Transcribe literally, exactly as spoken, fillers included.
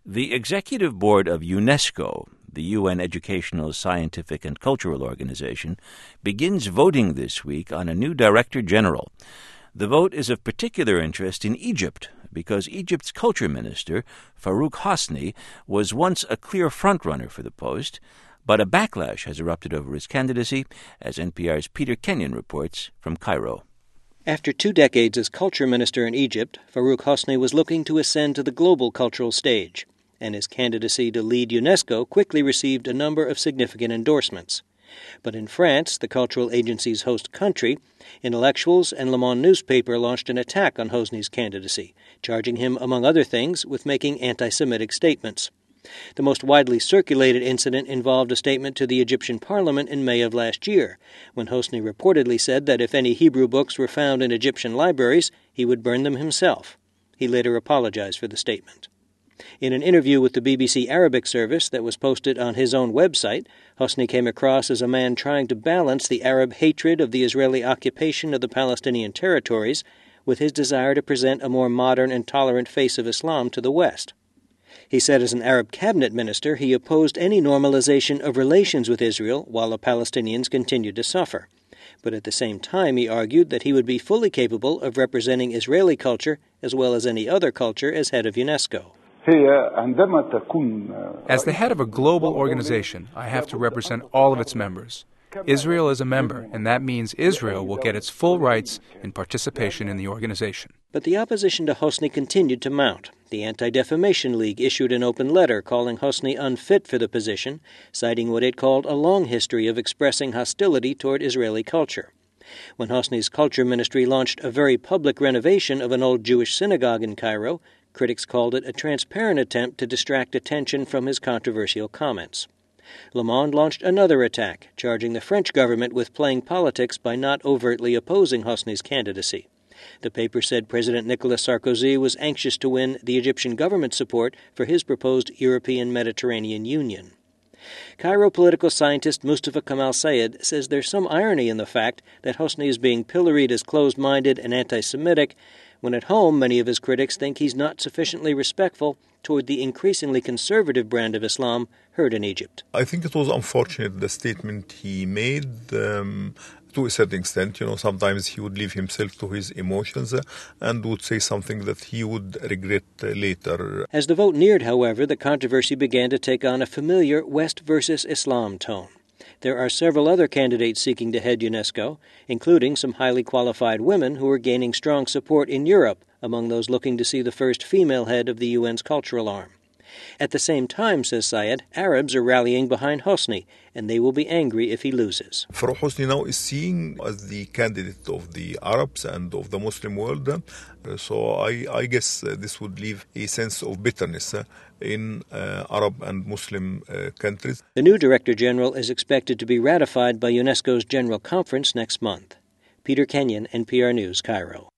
The Executive Board of UNESCO, the U N Educational, Scientific, and Cultural Organization, begins voting this week on a new Director General. The vote is of particular interest in Egypt because Egypt's culture minister, Farouk Hosni, was once a clear frontrunner for the post, but a backlash has erupted over his candidacy, as N P R's Peter Kenyon reports from Cairo. After two decades as culture minister in Egypt, Farouk Hosni was looking to ascend to the global cultural stage, and his candidacy to lead UNESCO quickly received a number of significant endorsements. But in France, the cultural agency's host country, intellectuals and Le Monde newspaper launched an attack on Hosni's candidacy, charging him, among other things, with making anti-Semitic statements. The most widely circulated incident involved a statement to the Egyptian parliament in May of last year, when Hosni reportedly said that if any Hebrew books were found in Egyptian libraries, he would burn them himself. He later apologized for the statement. In an interview with the B B C Arabic service that was posted on his own website, Hosni came across as a man trying to balance the Arab hatred of the Israeli occupation of the Palestinian territories with his desire to present a more modern and tolerant face of Islam to the West. He said as an Arab cabinet minister he opposed any normalization of relations with Israel while the Palestinians continued to suffer. But at the same time he argued that he would be fully capable of representing Israeli culture as well as any other culture as head of UNESCO. As the head of a global organization, I have to represent all of its members. Israel is a member, and that means Israel will get its full rights and participation in the organization. But the opposition to Hosni continued to mount. The Anti-Defamation League issued an open letter calling Hosni unfit for the position, citing what it called a long history of expressing hostility toward Israeli culture. When Hosni's culture ministry launched a very public renovation of an old Jewish synagogue in Cairo, critics called it a transparent attempt to distract attention from his controversial comments. Le Monde launched another attack, charging the French government with playing politics by not overtly opposing Hosni's candidacy. The paper said President Nicolas Sarkozy was anxious to win the Egyptian government's support for his proposed European-Mediterranean Union. Cairo political scientist Mustafa Kamal Sayed says there's some irony in the fact that Hosni is being pilloried as closed-minded and anti-Semitic, when at home many of his critics think he's not sufficiently respectful toward the increasingly conservative brand of Islam heard in Egypt. I think it was unfortunate, the statement he made, um, to a certain extent. You know, sometimes he would leave himself to his emotions uh, and would say something that he would regret uh, later. As the vote neared, however, the controversy began to take on a familiar West versus Islam tone. There are several other candidates seeking to head UNESCO, including some highly qualified women who are gaining strong support in Europe among those looking to see the first female head of the U N's cultural arm. At the same time, says Sayed, Arabs are rallying behind Hosni, and they will be angry if he loses. Farouk Hosni now is seen as the candidate of the Arabs and of the Muslim world. Uh, so I, I guess uh, this would leave a sense of bitterness uh, in uh, Arab and Muslim uh, countries. The new Director General is expected to be ratified by UNESCO's General Conference next month. Peter Kenyon, N P R News, Cairo.